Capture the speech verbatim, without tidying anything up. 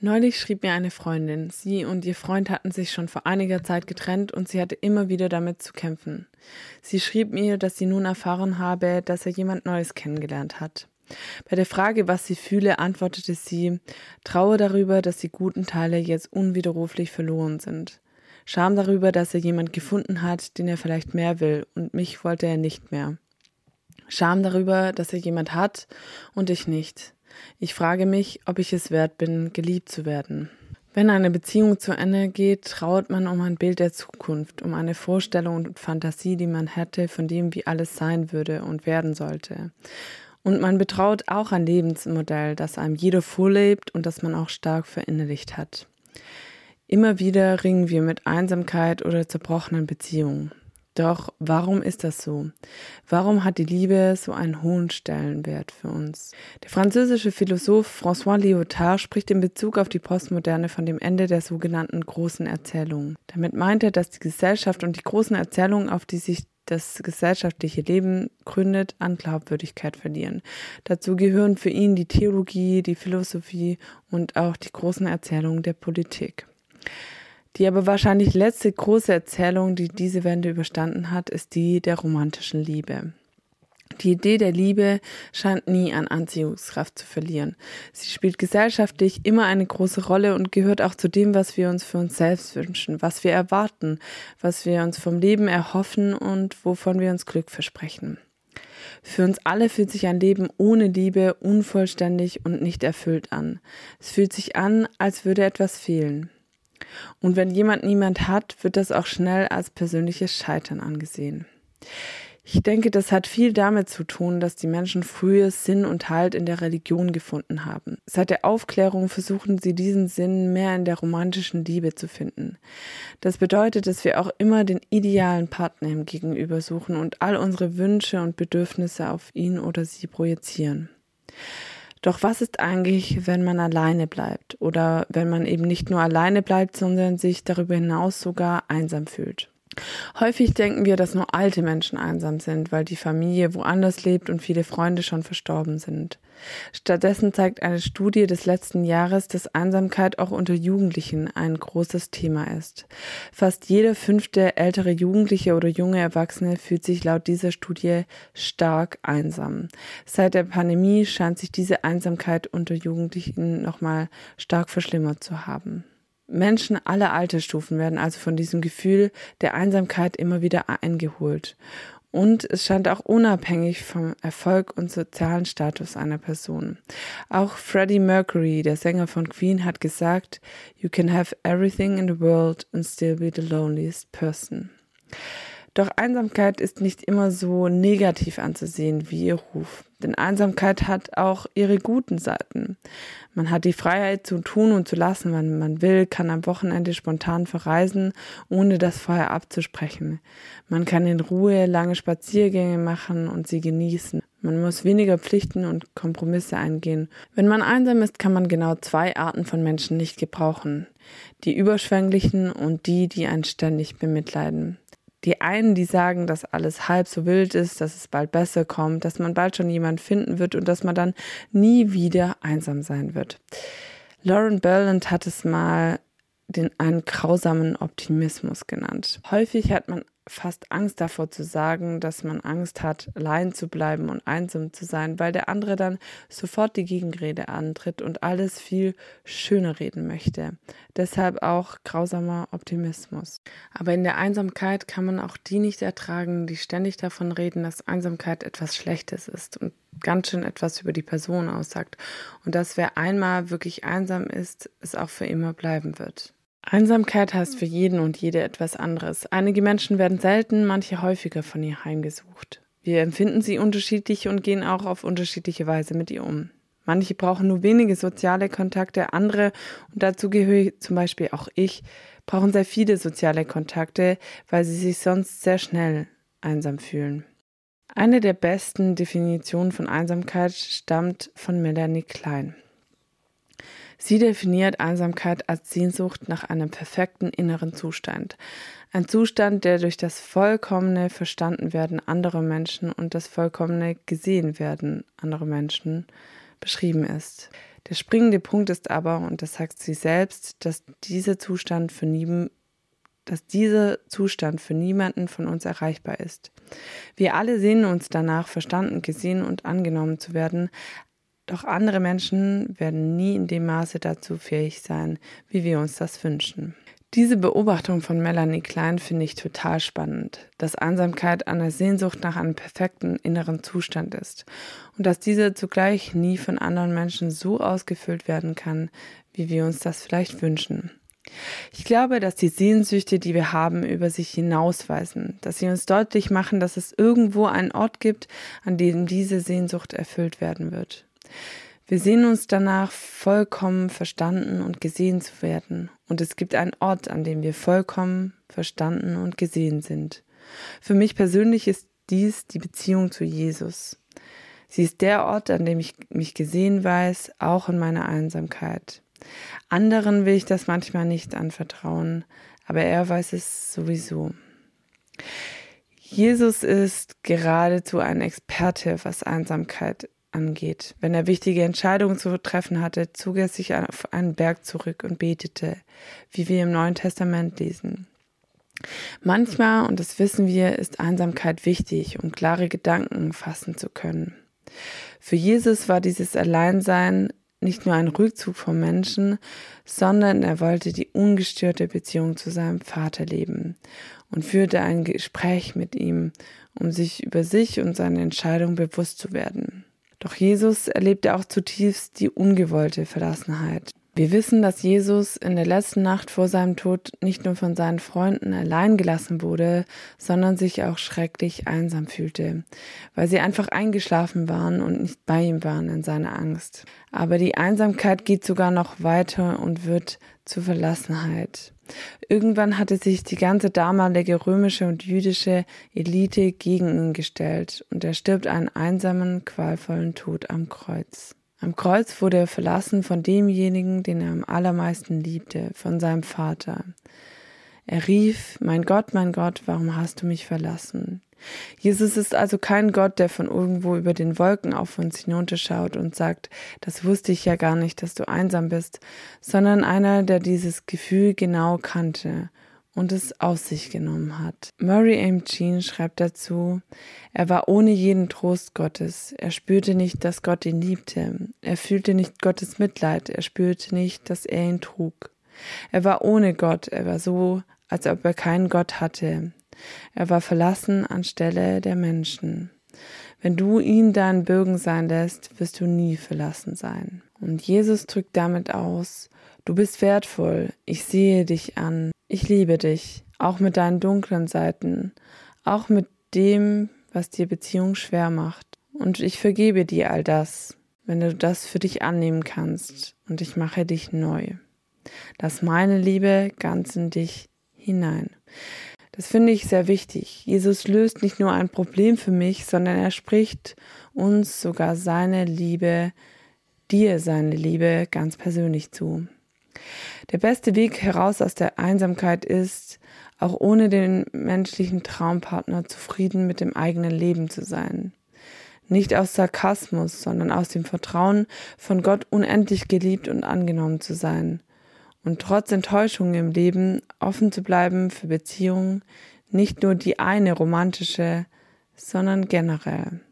Neulich schrieb mir eine Freundin, sie und ihr Freund hatten sich schon vor einiger Zeit getrennt und sie hatte immer wieder damit zu kämpfen. Sie schrieb mir, dass sie nun erfahren habe, dass er jemand Neues kennengelernt hat. Bei der Frage, was sie fühle, antwortete sie, Trauer darüber, dass die guten Teile jetzt unwiderruflich verloren sind. Scham darüber, dass er jemand gefunden hat, den er vielleicht mehr will, und mich wollte er nicht mehr. Scham darüber, dass er jemand hat und ich nicht. Ich frage mich, ob ich es wert bin, geliebt zu werden. Wenn eine Beziehung zu Ende geht, trauert man um ein Bild der Zukunft, um eine Vorstellung und Fantasie, die man hätte, von dem, wie alles sein würde und werden sollte. Und man betraut auch ein Lebensmodell, das einem jeder vorlebt und das man auch stark verinnerlicht hat. Immer wieder ringen wir mit Einsamkeit oder zerbrochenen Beziehungen. Doch warum ist das so? Warum hat die Liebe so einen hohen Stellenwert für uns? Der französische Philosoph François Lyotard spricht in Bezug auf die Postmoderne von dem Ende der sogenannten großen Erzählungen. Damit meint er, dass die Gesellschaft und die großen Erzählungen, auf die sich das gesellschaftliche Leben gründet, an Glaubwürdigkeit verlieren. Dazu gehören für ihn die Theologie, die Philosophie und auch die großen Erzählungen der Politik. Die aber wahrscheinlich letzte große Erzählung, die diese Wende überstanden hat, ist die der romantischen Liebe. Die Idee der Liebe scheint nie an Anziehungskraft zu verlieren. Sie spielt gesellschaftlich immer eine große Rolle und gehört auch zu dem, was wir uns für uns selbst wünschen, was wir erwarten, was wir uns vom Leben erhoffen und wovon wir uns Glück versprechen. Für uns alle fühlt sich ein Leben ohne Liebe unvollständig und nicht erfüllt an. Es fühlt sich an, als würde etwas fehlen. Und wenn jemand niemand hat, wird das auch schnell als persönliches Scheitern angesehen. Ich denke, das hat viel damit zu tun, dass die Menschen früher Sinn und Halt in der Religion gefunden haben. Seit der Aufklärung versuchen sie diesen Sinn mehr in der romantischen Liebe zu finden. Das bedeutet, dass wir auch immer den idealen Partner im Gegenüber suchen und all unsere Wünsche und Bedürfnisse auf ihn oder sie projizieren. Doch was ist eigentlich, wenn man alleine bleibt oder wenn man eben nicht nur alleine bleibt, sondern sich darüber hinaus sogar einsam fühlt? Häufig denken wir, dass nur alte Menschen einsam sind, weil die Familie woanders lebt und viele Freunde schon verstorben sind. Stattdessen zeigt eine Studie des letzten Jahres, dass Einsamkeit auch unter Jugendlichen ein großes Thema ist. Fast jeder fünfte ältere Jugendliche oder junge Erwachsene fühlt sich laut dieser Studie stark einsam. Seit der Pandemie scheint sich diese Einsamkeit unter Jugendlichen nochmal stark verschlimmert zu haben. Menschen aller Altersstufen werden also von diesem Gefühl der Einsamkeit immer wieder eingeholt. Und es scheint auch unabhängig vom Erfolg und sozialen Status einer Person. Auch Freddie Mercury, der Sänger von Queen, hat gesagt, "You can have everything in the world and still be the loneliest person." Doch Einsamkeit ist nicht immer so negativ anzusehen wie ihr Ruf. Denn Einsamkeit hat auch ihre guten Seiten. Man hat die Freiheit zu tun und zu lassen, wann man will, kann am Wochenende spontan verreisen, ohne das vorher abzusprechen. Man kann in Ruhe lange Spaziergänge machen und sie genießen. Man muss weniger Pflichten und Kompromisse eingehen. Wenn man einsam ist, kann man genau zwei Arten von Menschen nicht gebrauchen. Die Überschwänglichen und die, die einen ständig bemitleiden. Die einen, die sagen, dass alles halb so wild ist, dass es bald besser kommt, dass man bald schon jemanden finden wird und dass man dann nie wieder einsam sein wird. Lauren Berlant hat es mal den einen grausamen Optimismus genannt. Häufig hat man fast Angst davor zu sagen, dass man Angst hat, allein zu bleiben und einsam zu sein, weil der andere dann sofort die Gegenrede antritt und alles viel schöner reden möchte. Deshalb auch grausamer Optimismus. Aber in der Einsamkeit kann man auch die nicht ertragen, die ständig davon reden, dass Einsamkeit etwas Schlechtes ist und ganz schön etwas über die Person aussagt. Und dass wer einmal wirklich einsam ist, es auch für immer bleiben wird. Einsamkeit heißt für jeden und jede etwas anderes. Einige Menschen werden selten, manche häufiger von ihr heimgesucht. Wir empfinden sie unterschiedlich und gehen auch auf unterschiedliche Weise mit ihr um. Manche brauchen nur wenige soziale Kontakte, andere, und dazu gehöre zum Beispiel auch ich, brauchen sehr viele soziale Kontakte, weil sie sich sonst sehr schnell einsam fühlen. Eine der besten Definitionen von Einsamkeit stammt von Melanie Klein. Sie definiert Einsamkeit als Sehnsucht nach einem perfekten inneren Zustand. Ein Zustand, der durch das vollkommene Verstandenwerden anderer Menschen und das vollkommene Gesehenwerden anderer Menschen beschrieben ist. Der springende Punkt ist aber, und das sagt sie selbst, dass dieser Zustand für nie, dass dieser Zustand für niemanden von uns erreichbar ist. Wir alle sehnen uns danach, verstanden, gesehen und angenommen zu werden, doch andere Menschen werden nie in dem Maße dazu fähig sein, wie wir uns das wünschen. Diese Beobachtung von Melanie Klein finde ich total spannend, dass Einsamkeit eine Sehnsucht nach einem perfekten inneren Zustand ist und dass dieser zugleich nie von anderen Menschen so ausgefüllt werden kann, wie wir uns das vielleicht wünschen. Ich glaube, dass die Sehnsüchte, die wir haben, über sich hinausweisen, dass sie uns deutlich machen, dass es irgendwo einen Ort gibt, an dem diese Sehnsucht erfüllt werden wird. Wir sehnen uns danach, vollkommen verstanden und gesehen zu werden. Und es gibt einen Ort, an dem wir vollkommen verstanden und gesehen sind. Für mich persönlich ist dies die Beziehung zu Jesus. Sie ist der Ort, an dem ich mich gesehen weiß, auch in meiner Einsamkeit. Anderen will ich das manchmal nicht anvertrauen, aber er weiß es sowieso. Jesus ist geradezu ein Experte, was Einsamkeit angeht. Wenn er wichtige Entscheidungen zu treffen hatte, zog er sich auf einen Berg zurück und betete, wie wir im Neuen Testament lesen. Manchmal, und das wissen wir, ist Einsamkeit wichtig, um klare Gedanken fassen zu können. Für Jesus war dieses Alleinsein nicht nur ein Rückzug vom Menschen, sondern er wollte die ungestörte Beziehung zu seinem Vater leben und führte ein Gespräch mit ihm, um sich über sich und seine Entscheidung bewusst zu werden. Doch Jesus erlebte auch zutiefst die ungewollte Verlassenheit. Wir wissen, dass Jesus in der letzten Nacht vor seinem Tod nicht nur von seinen Freunden allein gelassen wurde, sondern sich auch schrecklich einsam fühlte, weil sie einfach eingeschlafen waren und nicht bei ihm waren in seiner Angst. Aber die Einsamkeit geht sogar noch weiter und wird zur Verlassenheit. Irgendwann hatte sich die ganze damalige römische und jüdische Elite gegen ihn gestellt und er stirbt einen einsamen, qualvollen Tod am Kreuz. Am Kreuz wurde er verlassen von demjenigen, den er am allermeisten liebte, von seinem Vater. Er rief, mein Gott, mein Gott, warum hast du mich verlassen? Jesus ist also kein Gott, der von irgendwo über den Wolken auf uns hinunterschaut und sagt, das wusste ich ja gar nicht, dass du einsam bist, sondern einer, der dieses Gefühl genau kannte und es auf sich genommen hat. Murray M. Jean schreibt dazu, er war ohne jeden Trost Gottes. Er spürte nicht, dass Gott ihn liebte. Er fühlte nicht Gottes Mitleid. Er spürte nicht, dass er ihn trug. Er war ohne Gott. Er war so, als ob er keinen Gott hatte. Er war verlassen anstelle der Menschen. Wenn du ihn dein Bürgen sein lässt, wirst du nie verlassen sein. Und Jesus drückt damit aus, du bist wertvoll, ich sehe dich an, ich liebe dich, auch mit deinen dunklen Seiten, auch mit dem, was dir Beziehung schwer macht. Und ich vergebe dir all das, wenn du das für dich annehmen kannst, und ich mache dich neu. Lass meine Liebe ganz in dich hinein. Das finde ich sehr wichtig. Jesus löst nicht nur ein Problem für mich, sondern er spricht uns sogar seine Liebe, dir seine Liebe ganz persönlich zu. Der beste Weg heraus aus der Einsamkeit ist, auch ohne den menschlichen Traumpartner zufrieden mit dem eigenen Leben zu sein. Nicht aus Sarkasmus, sondern aus dem Vertrauen, von Gott unendlich geliebt und angenommen zu sein. Und trotz Enttäuschungen im Leben offen zu bleiben für Beziehungen, nicht nur die eine romantische, sondern generell.